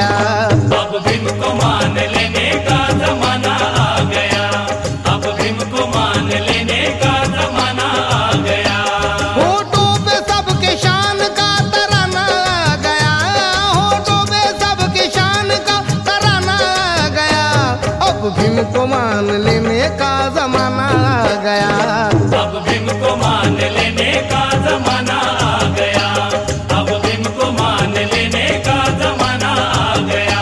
गया। अब भीम को मान लेने का जमाना आ गया, अब भीम को मान लेने का जमाना आ गया। होठों पे सबके शान का तराना आ गया, होठों पे सबके शान का तराना आ गया। अब भीम को मान लेने का जमाना आ गया। अब भीम को मान लेने का जमाना आ गया, अब भीम को मान लेने का जमाना आ गया।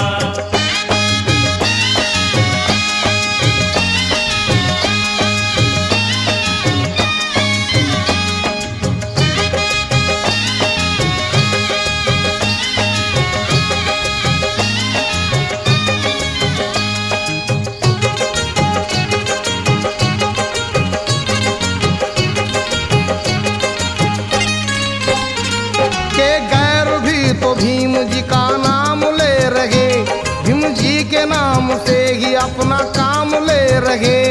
के गैर भी तो भीम जी का नाम ले रहे, भीम जी के नाम से ही अपना काम ले रहे।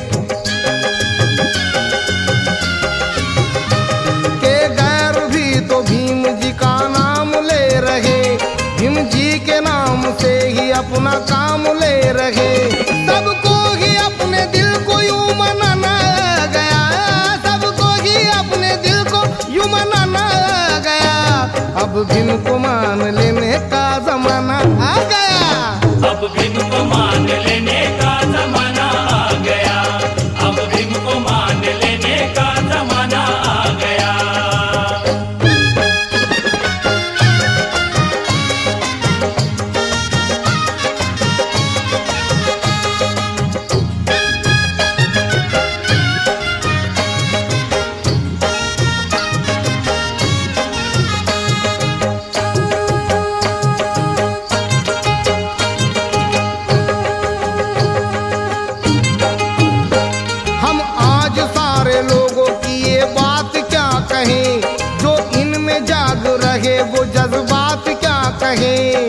के गैर भी तो भीम जी का नाम ले रहे, भीम जी के नाम से ही अपना काम ले रहे। सबको ही अपने दिल को यूं मनाना गया, सबको ही अपने दिल को यूं मनाना गया। अब भीम को मान लेने का जमाना आ गया। अब भीम को मान लेने का जमाना आ गया, अब भीम को मान लेने का जमाना आ गया। हम आज सारे लोगों की ये बात क्या कहें, जो इनमें जाग रहे वो जज्बात क्या कहें।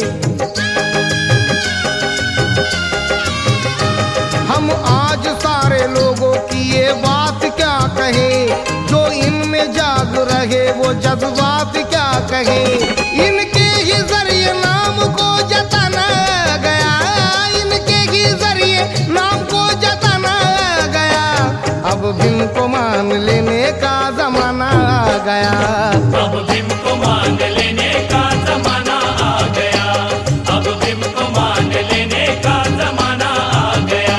हम आज सारे लोगों की ये बात क्या कहें, जो इनमें जाग रहे वो जज्बात क्या कहें। इनके ही जरिए नाम को जताना गया, इनके ही जरिए नाम को जताना गया। अब भीम को मान लेने का जमाना आ गया। अब भीम को मान लेने का जमाना आ गया, अब भीम को मान लेने का जमाना आ गया।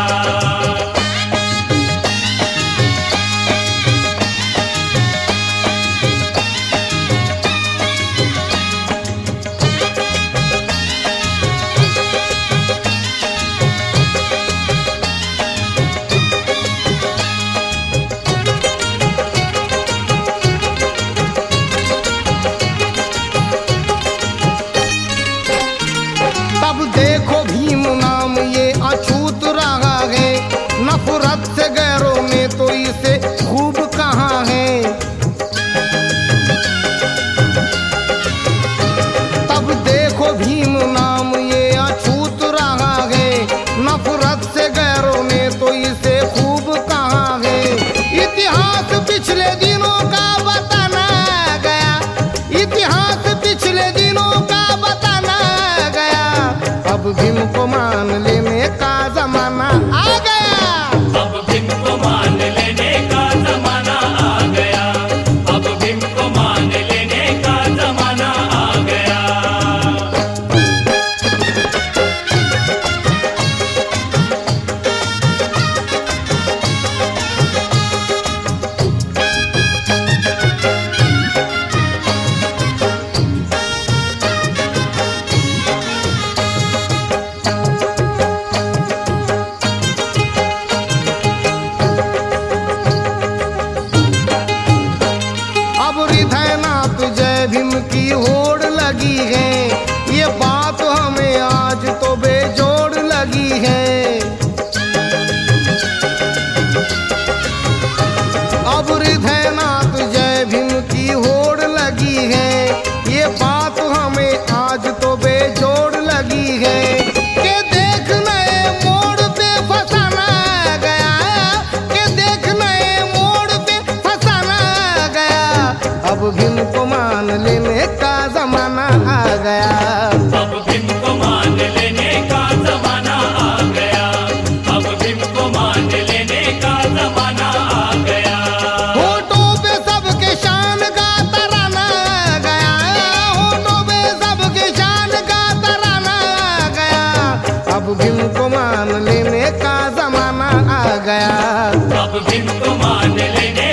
अब भीम को मान लेने